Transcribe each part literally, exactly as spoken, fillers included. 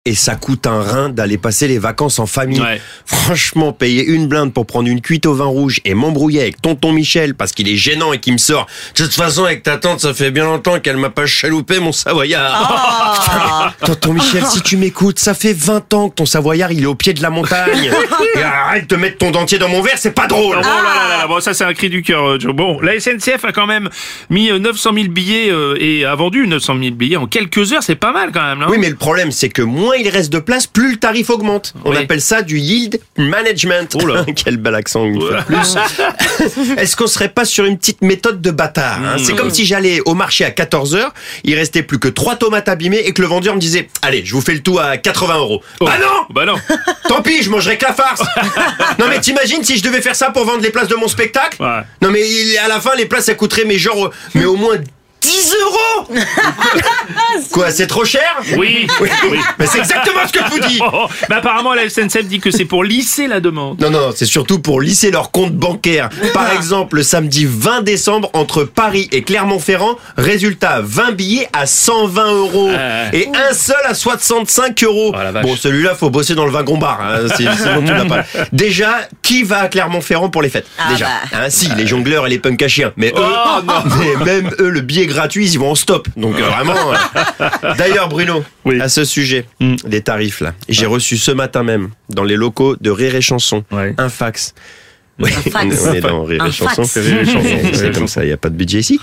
et ça coûte un rein d'aller passer les vacances en famille. Ouais. Franchement, payer une blinde pour prendre une cuite au vin rouge et m'embrouiller avec tonton Michel parce qu'il est gênant et qu'il me sort. De toute façon, avec ta tante, ça fait bien longtemps qu'elle m'a pas chaloupé mon Savoyard. Oh. Tonton Michel, si tu m'écoutes, ça fait vingt ans que ton Savoyard, il est au pied de la montagne. Et arrête de mettre ton dentier dans mon verre, c'est pas drôle. Oh là là là, bon, ça c'est un cri du cœur, Joe. Bon, la S N C F a quand même mis neuf cent mille billets euh, et a vendu neuf cent mille billets en quelques heures, c'est pas mal quand même, non? Oui, mais le problème, c'est que moins il reste de place, plus le tarif augmente. On oui. appelle ça du yield management. Oh là. Quel bel accent une fois de plus. Est-ce qu'on serait pas sur une petite méthode de bâtard, hein? C'est comme si j'allais au marché à quatorze heures, il restait plus que trois tomates abîmées et que le vendeur me disait « Allez, je vous fais le tout à quatre-vingts euros. Oh. Bah non. Bah non. Tant pis, je mangerai que la farce. Non mais t'imagines si je devais faire ça pour vendre les places de mon spectacle? Ouais. Non mais il- à la fin, les places, ça coûterait mais genre, euh, mais au moins dix euros. Quoi, c'est trop cher? Oui. Oui. Oui. Mais c'est exactement ce que je vous dis. Oh, mais apparemment la S N C F dit que c'est pour lisser la demande. Non, non, c'est surtout pour lisser leur compte bancaire. Par exemple, le samedi vingt décembre, entre Paris et Clermont-Ferrand, résultat, vingt billets à cent vingt euros. Euh. Et un seul à soixante-cinq euros. Oh, la vache. Bon, celui-là, faut bosser dans le wagon bar, hein, si- sinon tu l'as pas. Déjà, qui va à Clermont-Ferrand pour les fêtes? Ah Déjà. bah. Hein, si, les jongleurs et les punks à chiens. Mais eux, Oh, non. mais même eux, le billet gratuit, ils y vont en stop. Donc euh, vraiment. euh. D'ailleurs, Bruno, Oui. à ce sujet, Mm. des tarifs là, j'ai reçu ce matin même dans les locaux de Rire et Chanson Ouais. un fax. Oui, Un fax. on est- on est dans Rire Un et Chanson. fax. Rire et Chanson, c'est comme ça, il n'y a pas de budget ici.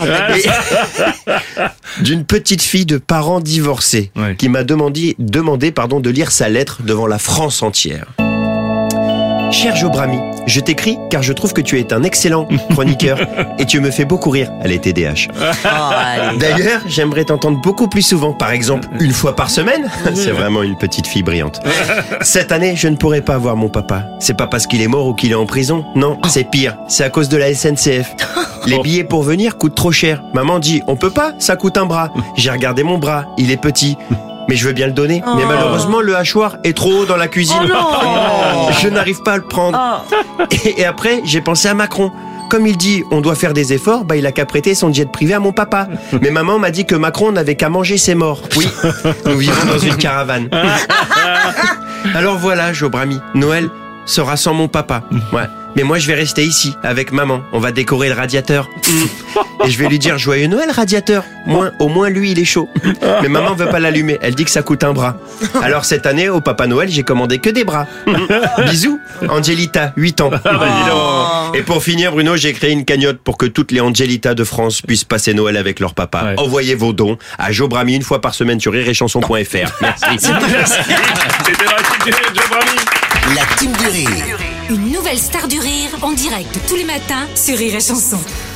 Et- D'une petite fille de parents divorcés Ouais. qui m'a demandé, demandé pardon, de lire sa lettre devant la France entière. Cher Joe Brami, je t'écris car je trouve que tu es un excellent chroniqueur et tu me fais beaucoup rire. Elle est T D A H. Oh, allez. D'ailleurs, j'aimerais t'entendre beaucoup plus souvent, par exemple une fois par semaine. C'est vraiment une petite fille brillante. Cette année, je ne pourrai pas voir mon papa. C'est pas parce qu'il est mort ou qu'il est en prison. Non, c'est pire. C'est à cause de la S N C F. Les billets pour venir coûtent trop cher. Maman dit, on peut pas, ça coûte un bras. J'ai regardé mon bras, il est petit. Mais je veux bien le donner. Mais malheureusement, le hachoir est trop haut dans la cuisine. Oh non. Je n'arrive pas à le prendre. Oh. Et, et après, j'ai pensé à Macron. Comme il dit, on doit faire des efforts, bah il a qu'à prêter son jet privé à mon papa. Mais maman m'a dit que Macron n'avait qu'à manger ses morts. Oui, nous vivons dans une caravane. Alors voilà, Joe Brami, Noël sera sans mon papa. Ouais. Mais moi, je vais rester ici, avec maman. On va décorer le radiateur. Et je vais lui dire, joyeux Noël, radiateur. Moins, au moins, lui, il est chaud. Mais maman veut pas l'allumer. Elle dit que ça coûte un bras. Alors, cette année, au Papa Noël, j'ai commandé que des bras. Bisous, Angelita, huit ans. Et pour finir, Bruno, j'ai créé une cagnotte pour que toutes les Angelitas de France puissent passer Noël avec leur papa. Ouais. Envoyez vos dons à Joe Brami une fois par semaine sur rire et chanson point f r. Merci. C'était la petite Joe Brami. La team du rire. Une nouvelle star du rire en direct tous les matins sur Rire et Chanson.